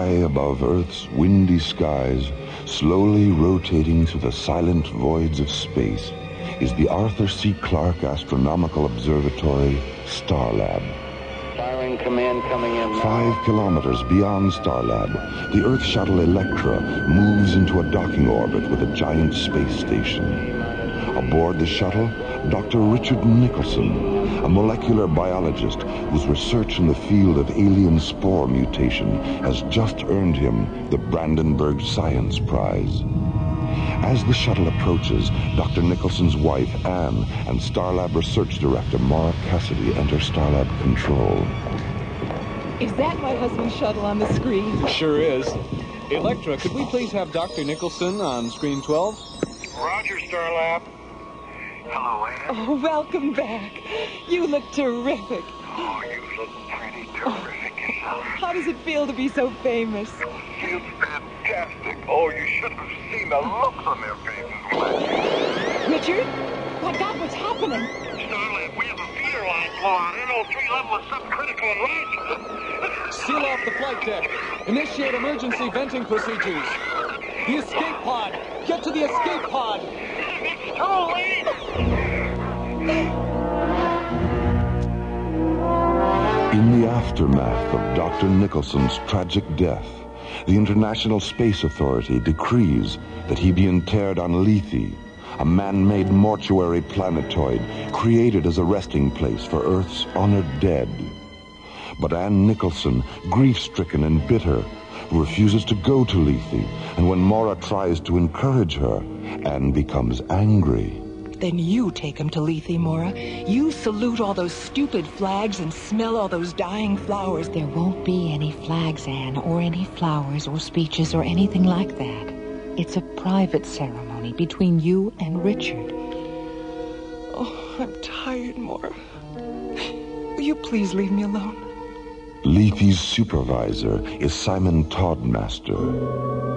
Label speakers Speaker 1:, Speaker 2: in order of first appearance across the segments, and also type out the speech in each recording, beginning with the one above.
Speaker 1: High above Earth's windy skies, slowly rotating through the silent voids of space, is the Arthur C. Clarke Astronomical Observatory, Starlab.
Speaker 2: Firing command coming in now.
Speaker 1: 5 kilometers beyond Starlab, the Earth shuttle Electra moves into a docking orbit with a giant space station. Aboard the shuttle, Dr. Richard Nicholson, a molecular biologist whose research in the field of alien spore mutation has just earned him the Brandenburg Science Prize. As the shuttle approaches, Dr. Nicholson's wife, Anne, and Starlab Research Director Maura Cassidy enter Starlab Control.
Speaker 3: Is that my husband's shuttle on the screen?
Speaker 4: It sure is. Electra, could we please have Dr. Nicholson on screen 12?
Speaker 2: Roger, Starlab. Hello, Anne.
Speaker 3: Oh, welcome back. You look terrific.
Speaker 2: Oh, you look pretty terrific yourself.
Speaker 3: How does it feel to be so famous?
Speaker 2: Feels fantastic. Oh, you should have seen the looks on their faces.
Speaker 3: Richard? My God, what's happening?
Speaker 2: Starlab, we have a feeder line blow on NO3 level of subcritical enlargement.
Speaker 4: Seal off the flight deck. Initiate emergency venting procedures. The escape pod. Get to the escape pod.
Speaker 2: It's too late.
Speaker 1: In the aftermath of Dr. Nicholson's tragic death, the International Space Authority decrees that he be interred on Lethe, a man-made mortuary planetoid created as a resting place for Earth's honored dead. But Anne Nicholson, grief-stricken and bitter, refuses to go to Lethe, and when Maura tries to encourage her, Anne becomes angry.
Speaker 3: Then you take him to Lethe, Maura. You salute all those stupid flags and smell all those dying flowers.
Speaker 5: There won't be any flags, Anne, or any flowers or speeches or anything like that. It's a private ceremony between you and Richard.
Speaker 3: Oh, I'm tired, Maura. Will you please leave me alone?
Speaker 1: Lethe's supervisor is Simon Toddmaster.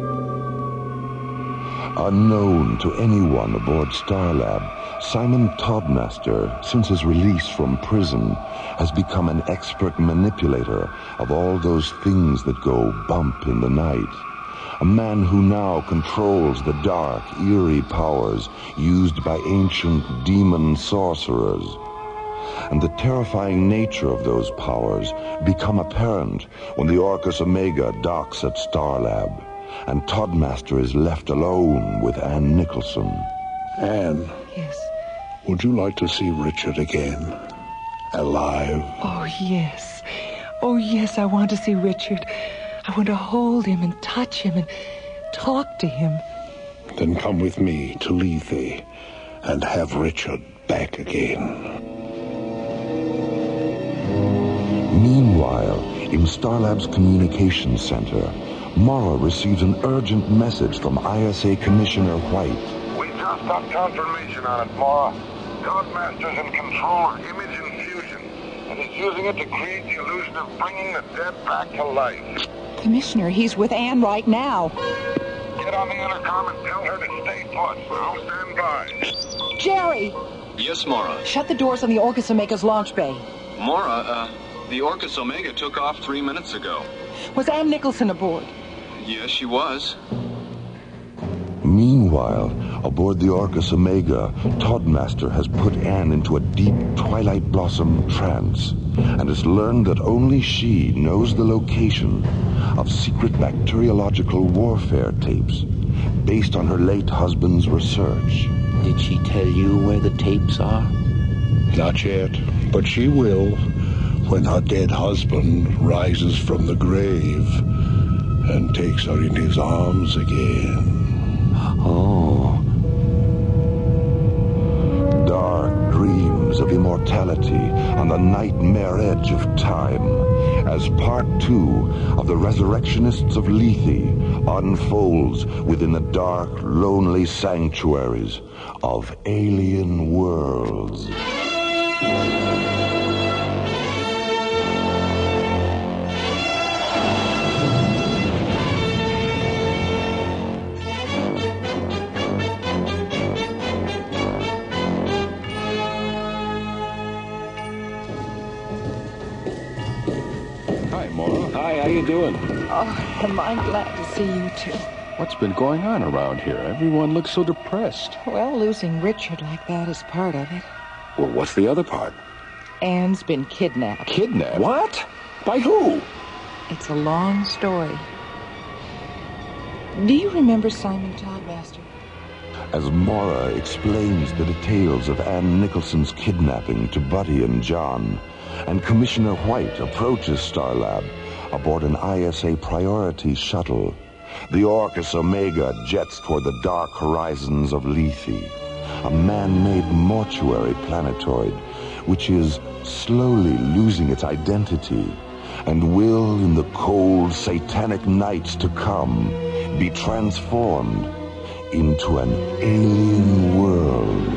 Speaker 1: Unknown to anyone aboard Starlab, Simon Toddmaster, since his release from prison, has become an expert manipulator of all those things that go bump in the night. A man who now controls the dark, eerie powers used by ancient demon sorcerers. And the terrifying nature of those powers become apparent when the Orcus Omega docks at Starlab, and Toddmaster is left alone with Anne Nicholson.
Speaker 6: Anne.
Speaker 3: Yes.
Speaker 6: Would you like to see Richard again? Alive?
Speaker 3: Oh, yes. Oh, yes, I want to see Richard. I want to hold him and touch him and talk to him.
Speaker 6: Then come with me to Lethe and have Richard back again.
Speaker 1: Meanwhile, in Starlab's communications center, Maura receives an urgent message from ISA Commissioner White.
Speaker 2: We just got confirmation on it, Maura. Toddmaster's in control of image infusion, and he's using it to create the illusion of bringing the dead back to life.
Speaker 5: Commissioner, he's with Anne right now.
Speaker 2: Get on the intercom and tell her to stay put. I'll stand by.
Speaker 5: Jerry!
Speaker 7: Yes, Maura.
Speaker 5: Shut the doors on the Orcus Omega's launch bay.
Speaker 7: Maura, the Orcus Omega took off 3 minutes ago.
Speaker 5: Was Anne Nicholson aboard?
Speaker 7: Yes, she was.
Speaker 1: Meanwhile, aboard the Orcus Omega, Toddmaster has put Anne into a deep Twilight Blossom trance and has learned that only she knows the location of secret bacteriological warfare tapes based on her late husband's research.
Speaker 8: Did she tell you where the tapes are?
Speaker 6: Not yet, but she will when her dead husband rises from the grave and takes her in his arms again.
Speaker 8: Oh.
Speaker 1: Dark dreams of immortality on the nightmare edge of time, as part 2 of the Resurrectionists of Lethe unfolds within the dark, lonely sanctuaries of alien worlds.
Speaker 4: Hi, Maura. Hi, how you doing?
Speaker 5: Oh, am I glad to see you two.
Speaker 9: What's been going on around here? Everyone looks so depressed.
Speaker 5: Well, losing Richard like that is part of it.
Speaker 9: Well, what's the other part?
Speaker 5: Anne's been kidnapped.
Speaker 9: Kidnapped? What? By who?
Speaker 5: It's a long story. Do you remember Simon Toddmaster?
Speaker 1: As Maura explains the details of Ann Nicholson's kidnapping to Buddy and John, and Commissioner White approaches Starlab aboard an ISA priority shuttle, the Orcus Omega jets toward the dark horizons of Lethe, a man-made mortuary planetoid which is slowly losing its identity and will, in the cold, satanic nights to come, be transformed into an alien world.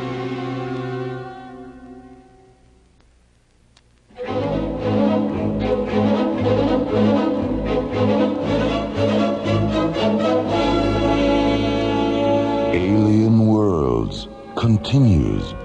Speaker 1: Alien Worlds continues.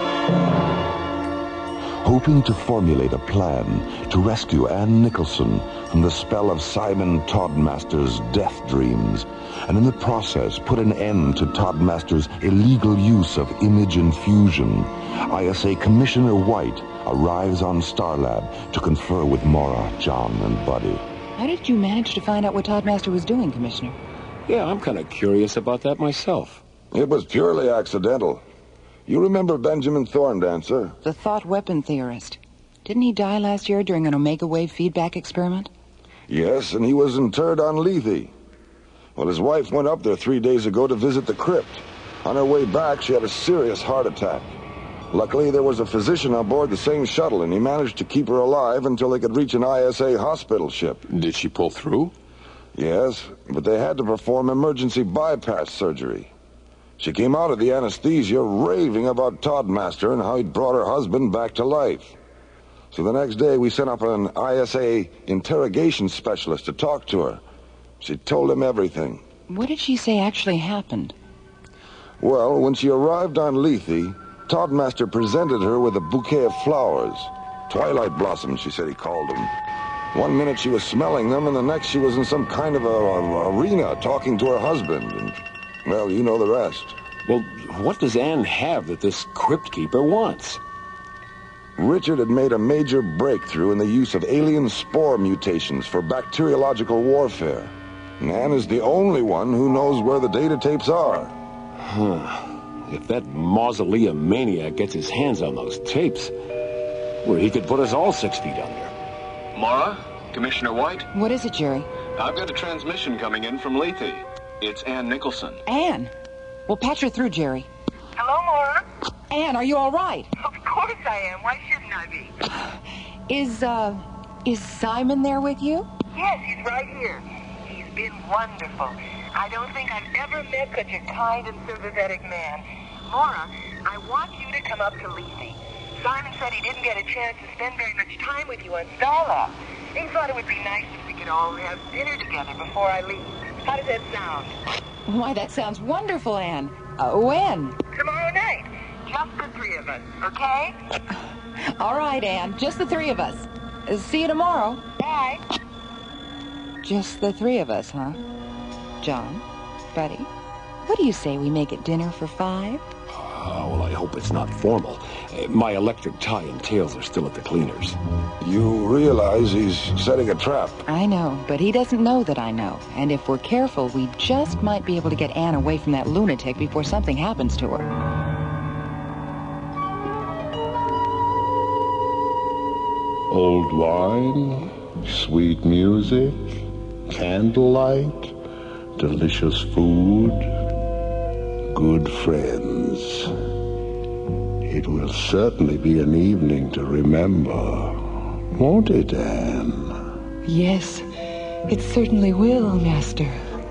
Speaker 1: Hoping to formulate a plan to rescue Ann Nicholson from the spell of Simon Toddmaster's death dreams, and in the process put an end to Toddmaster's illegal use of image infusion, ISA Commissioner White arrives on Starlab to confer with Maura, John, and Buddy.
Speaker 5: How did you manage to find out what Toddmaster was doing, Commissioner?
Speaker 9: Yeah, I'm kind of curious about that myself.
Speaker 2: It was purely accidental. You remember Benjamin Thorndancer?
Speaker 5: The thought weapon theorist. Didn't he die last year during an omega wave feedback experiment?
Speaker 2: Yes, and he was interred on Lethe. Well, his wife went up there 3 days ago to visit the crypt. On her way back, she had a serious heart attack. Luckily, there was a physician on board the same shuttle, and he managed to keep her alive until they could reach an ISA hospital ship.
Speaker 9: Did she pull through?
Speaker 2: Yes, but they had to perform emergency bypass surgery. She came out of the anesthesia raving about Toddmaster and how he'd brought her husband back to life. So the next day, we sent up an ISA interrogation specialist to talk to her. She told him everything.
Speaker 5: What did she say actually happened?
Speaker 2: Well, when she arrived on Lethe, Toddmaster presented her with a bouquet of flowers. Twilight blossoms, she said he called them. 1 minute she was smelling them, and the next she was in some kind of a arena talking to her husband. And, well, you know the rest.
Speaker 9: Well, what does Anne have that this crypt keeper wants?
Speaker 2: Richard had made a major breakthrough in the use of alien spore mutations for bacteriological warfare. And Anne is the only one who knows where the data tapes are.
Speaker 9: If that mausoleum maniac gets his hands on those tapes, well, he could put us all 6 feet under.
Speaker 7: Maura? Commissioner White?
Speaker 5: What is it, Jerry?
Speaker 7: I've got a transmission coming in from Lethe. It's Ann Nicholson.
Speaker 5: Anne? Well, patch her through, Jerry.
Speaker 10: Hello, Maura?
Speaker 5: Anne, are you all right?
Speaker 10: Of course I am. Why shouldn't I be?
Speaker 5: Is Simon there with you?
Speaker 10: Yes, he's right here. He's been wonderful. I don't think I've ever met such a kind and sympathetic man. Maura, I want you to come up to Lethe. Simon said he didn't get a chance to spend very much time with you on Starlab. He thought it would be nice if we could all have dinner together before I leave. How does that sound?
Speaker 5: Why, that sounds wonderful, Anne. When?
Speaker 10: Tomorrow night. Just the 3 of us, okay?
Speaker 5: All right, Anne. Just the 3 of us. See you tomorrow.
Speaker 10: Bye.
Speaker 5: Just the 3 of us, huh? John, Buddy, what do you say we make it dinner for 5?
Speaker 9: Well, I hope it's not formal. My electric tie and tails are still at the cleaners.
Speaker 2: You realize he's setting a trap.
Speaker 5: I know, but he doesn't know that I know. And if we're careful, we just might be able to get Anne away from that lunatic before something happens to her.
Speaker 6: Old wine, sweet music, candlelight, delicious food, good friends. It will certainly be an evening to remember, won't it, Anne?
Speaker 3: Yes, it certainly will, Master.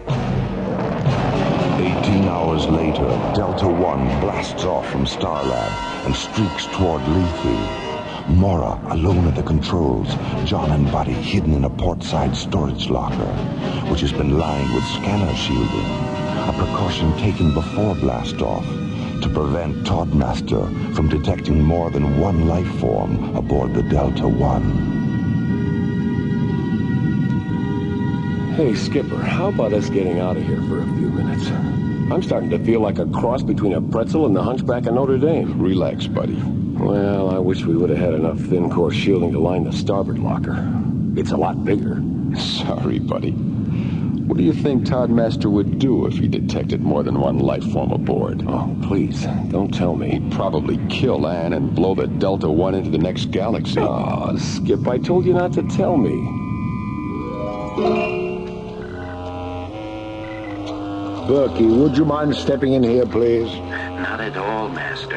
Speaker 1: 18 hours later, Delta One blasts off from Starlab and streaks toward Lethe. Maura, alone at the controls, John and Buddy hidden in a portside storage locker, which has been lined with scanner shielding, a precaution taken before blast-off to prevent Toddmaster from detecting more than one life form aboard the Delta One.
Speaker 9: Hey, Skipper, how about us getting out of here for a few minutes? I'm starting to feel like a cross between a pretzel and the Hunchback of Notre Dame.
Speaker 2: Relax, buddy.
Speaker 9: Well, I wish we would have had enough thin-core shielding to line the starboard locker. It's a lot bigger.
Speaker 2: Sorry, buddy. What do you think Toddmaster would do if he detected more than one life form aboard?
Speaker 9: Oh, please, don't tell me.
Speaker 2: He'd probably kill Anne and blow the Delta One into the next galaxy.
Speaker 9: Oh, Skip, I told you not to tell me.
Speaker 6: Berkey, would you mind stepping in here, please?
Speaker 8: Not at all, Master.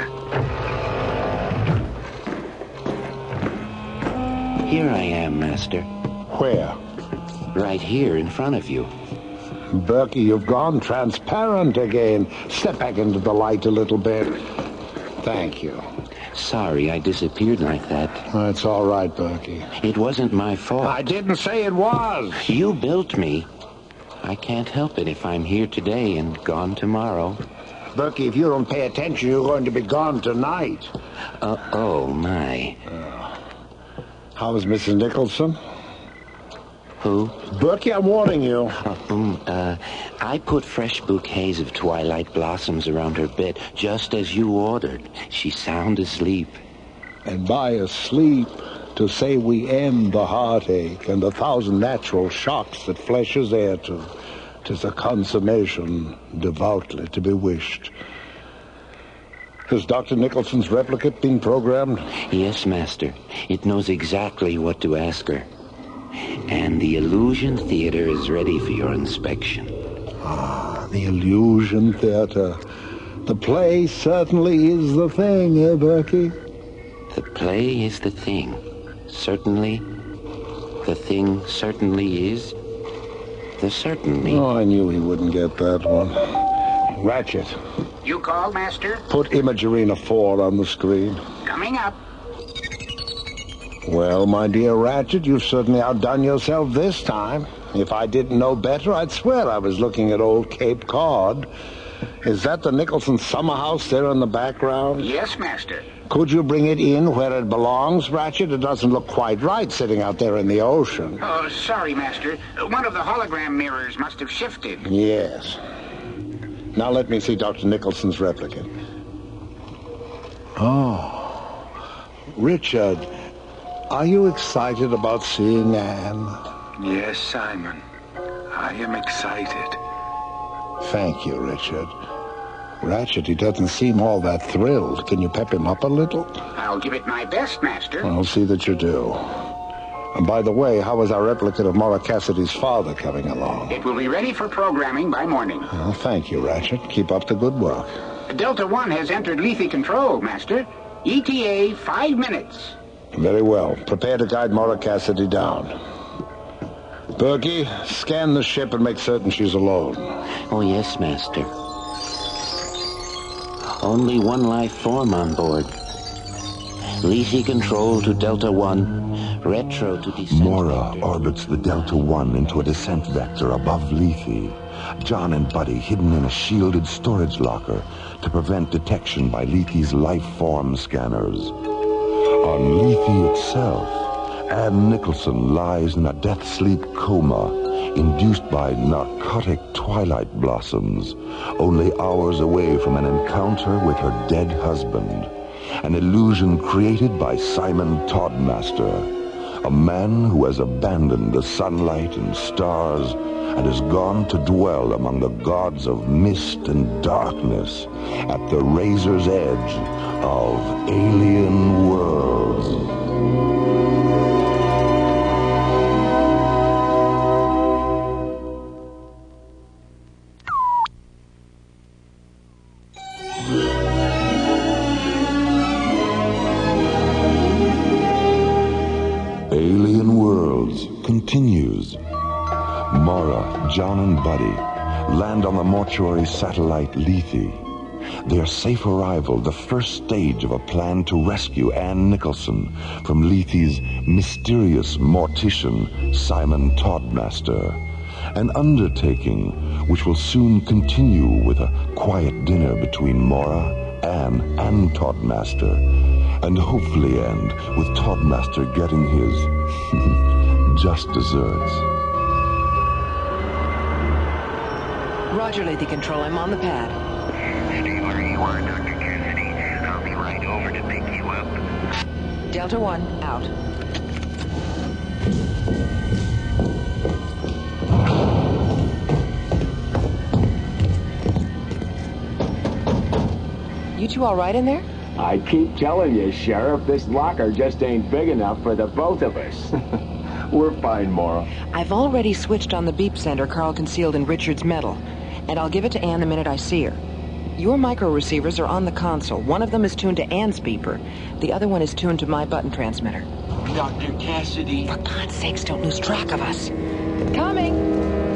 Speaker 8: Here I am, Master.
Speaker 6: Where?
Speaker 8: Right here in front of you.
Speaker 6: Berkey, you've gone transparent again. Step back into the light a little bit. Thank you.
Speaker 8: Sorry I disappeared like that.
Speaker 6: It's all right, Berkey.
Speaker 8: It wasn't my fault.
Speaker 6: I didn't say it was.
Speaker 8: You built me. I can't help it if I'm here today and gone tomorrow.
Speaker 6: Berkey, if you don't pay attention, you're going to be gone tonight.
Speaker 8: Oh, my.
Speaker 6: How's Mrs. Nicholson?
Speaker 8: Who?
Speaker 6: Berkey, I'm warning you.
Speaker 8: I put fresh bouquets of twilight blossoms around her bed, just as you ordered. She's sound asleep.
Speaker 6: And by asleep, to say we end the heartache and 1,000 natural shocks that flesh is heir to, 'tis a consummation devoutly to be wished. Has Dr. Nicholson's replicate been programmed?
Speaker 8: Yes, Master. It knows exactly what to ask her. And the Illusion Theater is ready for your inspection.
Speaker 6: Ah, the Illusion Theater. The play certainly is the thing, eh, Berkey?
Speaker 8: The play is the thing. Certainly. The thing certainly is. The certainly.
Speaker 6: Oh, I knew he wouldn't get that one. Ratchet.
Speaker 11: You called, Master?
Speaker 6: Put Imagerina 4 on the screen.
Speaker 11: Coming up.
Speaker 6: Well, my dear Ratchet, you've certainly outdone yourself this time. If I didn't know better, I'd swear I was looking at old Cape Cod. Is that the Nicholson summer house there in the background?
Speaker 11: Yes, Master.
Speaker 6: Could you bring it in where it belongs, Ratchet? It doesn't look quite right sitting out there in the ocean.
Speaker 11: Oh, sorry, Master. One of the hologram mirrors must have shifted.
Speaker 6: Yes. Now let me see Dr. Nicholson's replicate. Oh. Richard, are you excited about seeing Anne?
Speaker 12: Yes, Simon. I am excited.
Speaker 6: Thank you, Richard. Ratchet, he doesn't seem all that thrilled. Can you pep him up a little?
Speaker 11: I'll give it my best, Master.
Speaker 6: I'll see that you do. And by the way, how is our replicate of Maura Cassidy's father coming along?
Speaker 11: It will be ready for programming by morning.
Speaker 6: Well, thank you, Ratchet. Keep up the good work.
Speaker 11: Delta One has entered Lethe control, Master. ETA 5 minutes.
Speaker 6: Very well. Prepare to guide Maura Cassidy down. Berkey, scan the ship and make certain she's alone.
Speaker 8: Oh, yes, Master. Only one life form on board. Lethe control to Delta One. Retro to descent.
Speaker 1: Maura orbits the Delta One into a descent vector above Lethe. John and Buddy hidden in a shielded storage locker to prevent detection by Lethe's life form scanners. On Lethe itself, Anne Nicholson lies in a death-sleep coma induced by narcotic twilight blossoms, only hours away from an encounter with her dead husband, an illusion created by Simon Toddmaster, a man who has abandoned the sunlight and stars and has gone to dwell among the gods of mist and darkness at the razor's edge of alien worlds. Alien Worlds continues. Maura, John, and Buddy land on the mortuary satellite Lethe. Their safe arrival, the first stage of a plan to rescue Anne Nicholson from Lethe's mysterious mortician, Simon Toddmaster. An undertaking which will soon continue with a quiet dinner between Maura, Anne, and Toddmaster, and hopefully end with Toddmaster getting his just desserts.
Speaker 13: Roger, Lethe Control. I'm on the pad.
Speaker 10: Stay where you are, Dr. Cassidy. I'll be right over to pick you up.
Speaker 13: Delta 1, out. You two all right in there?
Speaker 9: I keep telling you, Sheriff, this locker just ain't big enough for the both of us. We're fine, Mora.
Speaker 13: I've already switched on the beep sender Carl concealed in Richard's metal, and I'll give it to Anne the minute I see her. Your micro receivers are on the console. One of them is tuned to Anne's beeper. The other one is tuned to my button transmitter.
Speaker 8: Dr. Cassidy.
Speaker 13: For God's sakes, don't lose track of us. Coming!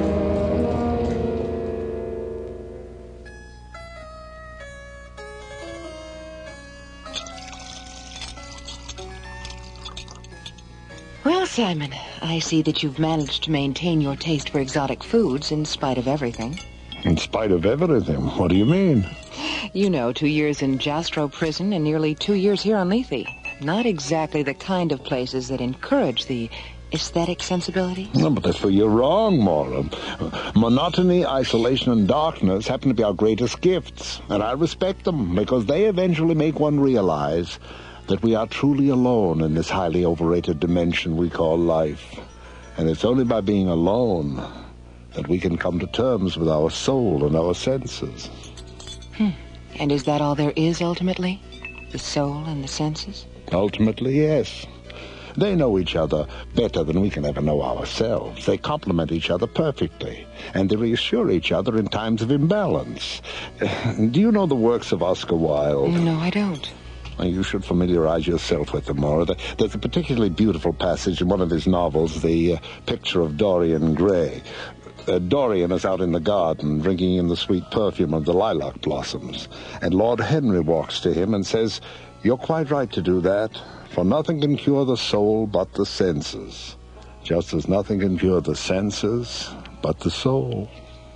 Speaker 13: Well, Simon, I see that you've managed to maintain your taste for exotic foods in spite of everything.
Speaker 6: In spite of everything? What do you mean?
Speaker 13: You know, 2 years in Jastrow prison and nearly 2 years here on Lethe. Not exactly the kind of places that encourage the aesthetic sensibility.
Speaker 6: No, but that's where you're wrong, Mora. Monotony, isolation, and darkness happen to be our greatest gifts, and I respect them because they eventually make one realize that we are truly alone in this highly overrated dimension we call life. And it's only by being alone that we can come to terms with our soul and our senses.
Speaker 13: And is that all there is, ultimately? The soul and the senses?
Speaker 6: Ultimately, yes. They know each other better than we can ever know ourselves. They complement each other perfectly, and they reassure each other in times of imbalance. Do you know the works of Oscar Wilde?
Speaker 13: No, I don't.
Speaker 6: You should familiarize yourself with them, Mora. There's a particularly beautiful passage in one of his novels, The Picture of Dorian Gray. Dorian is out in the garden drinking in the sweet perfume of the lilac blossoms, and Lord Henry walks to him and says, "You're quite right to do that, for nothing can cure the soul but the senses, just as nothing can cure the senses but the soul."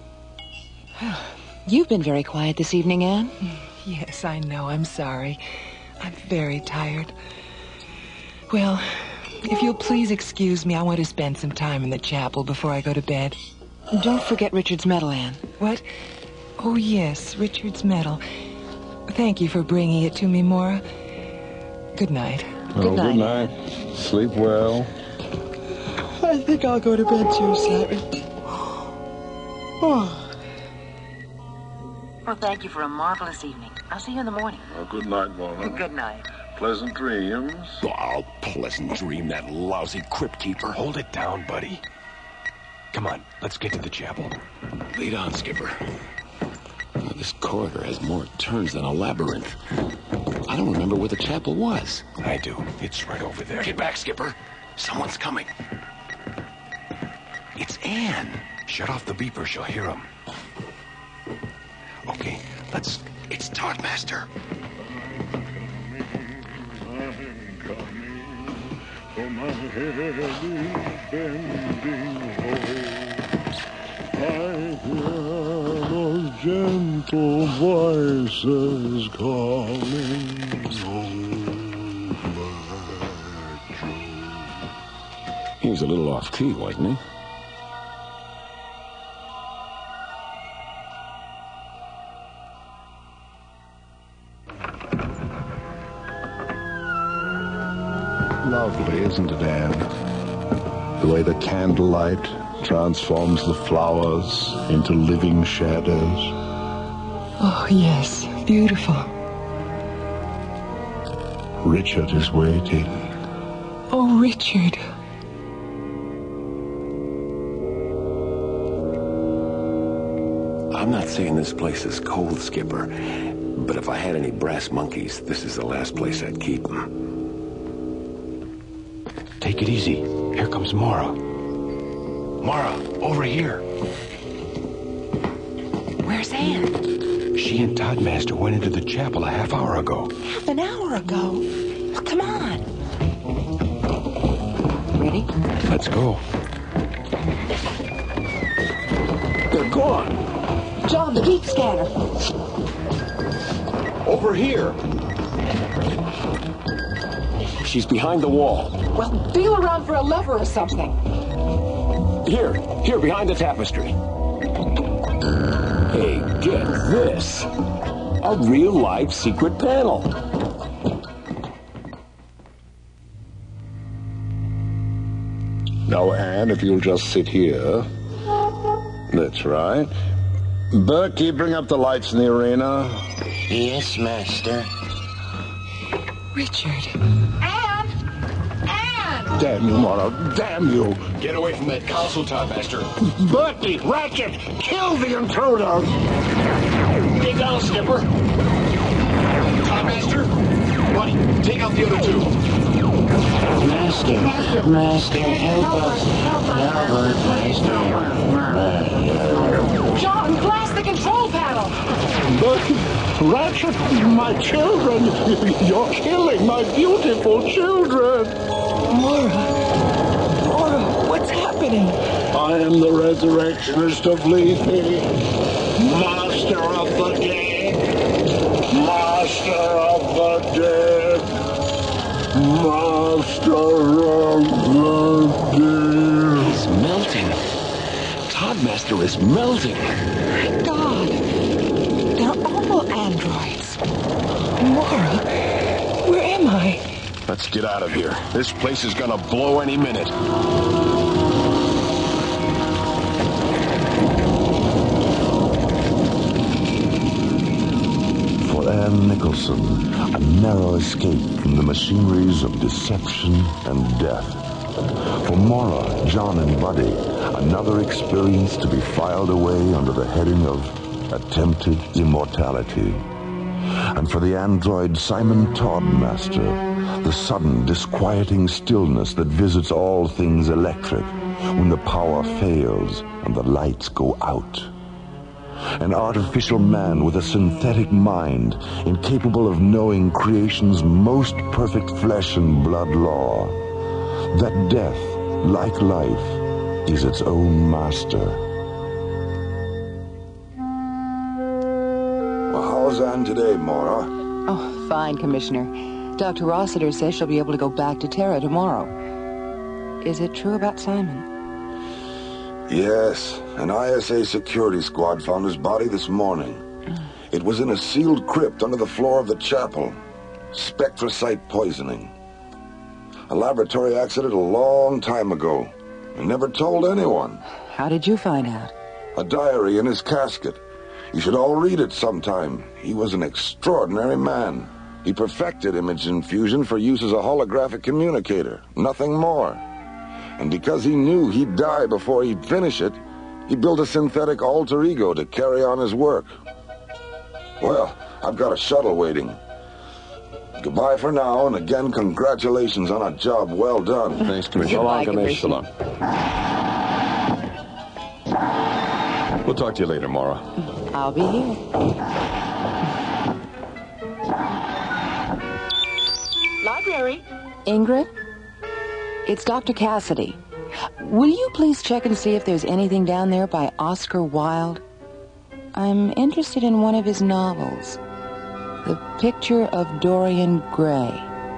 Speaker 13: You've been very quiet this evening, Anne.
Speaker 3: Yes, I know. I'm sorry. I'm very tired. Well, if you'll please excuse me, I want to spend some time in the chapel before I go to bed.
Speaker 13: Don't forget Richard's medal, Anne.
Speaker 3: What? Oh, yes, Richard's medal. Thank you for bringing it to me, Mora. Good night.
Speaker 6: Good night. Sleep well.
Speaker 13: I think I'll go to bed too, Simon. Well, thank you for a marvelous evening. I'll see you in the morning.
Speaker 14: Oh, good night, Mora.
Speaker 13: Good night.
Speaker 14: Pleasant dreams.
Speaker 9: Oh, pleasant dream, that lousy crypt keeper.
Speaker 15: Hold it down, buddy. Come on, let's get to the chapel.
Speaker 9: Lead on, Skipper. This corridor has more turns than a labyrinth. I don't remember where the chapel was.
Speaker 15: I do. It's right over there.
Speaker 9: Get back, Skipper. Someone's coming.
Speaker 15: It's Anne. Shut off the beeper. She'll hear him. Okay, let's...
Speaker 9: It's Toddmaster.
Speaker 14: For my head is bending low. I hear those gentle voices calling, "Oh, my Joe."
Speaker 9: He was a little off-key, wasn't he?
Speaker 6: Lovely, isn't it, Anne? The way the candlelight transforms the flowers into living shadows.
Speaker 3: Oh, yes. Beautiful.
Speaker 6: Richard is waiting.
Speaker 3: Oh, Richard.
Speaker 9: I'm not saying this place is cold, Skipper, but if I had any brass monkeys, this is the last place I'd keep them.
Speaker 15: Take it easy. Here comes Mora. Mora, over here.
Speaker 5: Where's Anne?
Speaker 15: She and Toddmaster went into the chapel a half hour ago.
Speaker 5: Half an hour ago? Well, come on.
Speaker 13: Ready?
Speaker 15: Let's go.
Speaker 9: They're gone.
Speaker 13: John, the beep scanner.
Speaker 9: Over here. She's behind the wall.
Speaker 13: Well, feel around for a lever or something.
Speaker 9: Here, behind the tapestry. Hey, get this. A real-life secret panel.
Speaker 6: Now, Anne, if you'll just sit here. That's right. Berkey, bring up the lights in the arena.
Speaker 8: Yes, Master.
Speaker 3: Richard.
Speaker 10: Anne! Anne!
Speaker 6: Damn you, Morrow. Damn you.
Speaker 15: Get away from that console, Master.
Speaker 6: Berkey, Ratchet, kill the intruders.
Speaker 15: Get down, Skipper. Master. Buddy, take out the other two.
Speaker 8: Master, help us. Help us, Master.
Speaker 10: John, blast the control panel!
Speaker 6: Berkey, Ratchet, my children. You're killing my beautiful children.
Speaker 3: Mora, what's happening?
Speaker 6: I am the resurrectionist of Lethe, master of the dead, master of the dead, master of the dead.
Speaker 9: He's melting. Toddmaster is melting.
Speaker 3: My God, they're all androids. Mora, where am I?
Speaker 15: Let's get out of here. This place is gonna blow any minute.
Speaker 1: For Anne Nicholson, a narrow escape from the machineries of deception and death. For Mora, John, and Buddy, another experience to be filed away under the heading of attempted immortality. And for the android Simon Toddmaster, the sudden disquieting stillness that visits all things electric when the power fails and the lights go out. An artificial man with a synthetic mind, incapable of knowing creation's most perfect flesh and blood law. That death, like life, is its own master.
Speaker 2: Well, how's Anne today, Mora?
Speaker 13: Oh, fine, Commissioner. Dr. Rossiter says she'll be able to go back to Terra tomorrow. Is it true about Simon?
Speaker 2: Yes, an ISA security squad found his body this morning. It was in a sealed crypt under the floor of the chapel. Spectrocyte poisoning. A laboratory accident a long time ago. I never told anyone.
Speaker 13: How did you find out?
Speaker 2: A diary in his casket. You should all read it sometime. He was an extraordinary man. He perfected image infusion for use as a holographic communicator. Nothing more. And because he knew he'd die before he'd finish it, he built a synthetic alter ego to carry on his work. Well, I've got a shuttle waiting. Goodbye for now, and again, congratulations on a job well done.
Speaker 15: Thanks, Commissioner.
Speaker 9: So long, Commissioner.
Speaker 15: We'll talk to you later, Mora.
Speaker 13: I'll be here.
Speaker 10: Library.
Speaker 13: Ingrid? It's Dr. Cassidy. Will you please check and see if there's anything down there by Oscar Wilde? I'm interested in one of his novels. The Picture of Dorian Gray.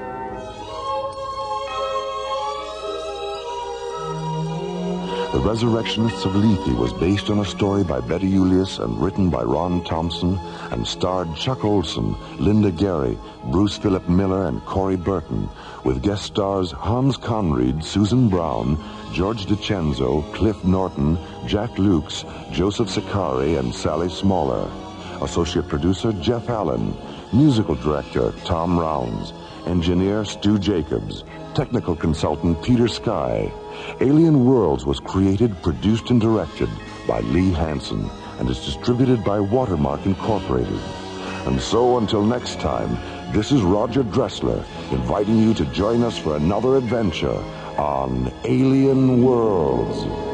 Speaker 1: The Resurrectionists of Lethe was based on a story by Betty Julius and written by Ron Thompson and starred Chuck Olson, Linda Gary, Bruce Philip Miller, and Corey Burton, with guest stars Hans Conried, Susan Brown, George DiCenzo, Cliff Norton, Jack Lukes, Joseph Sicari, and Sally Smaller. Associate producer Jeff Allen. Musical director Tom Rounds. Engineer Stu Jacobs. Technical consultant Peter Sky. Alien Worlds was created, produced, and directed by Lee Hansen and is distributed by Watermark Incorporated. And so until next time, this is Roger Dressler inviting you to join us for another adventure on Alien Worlds.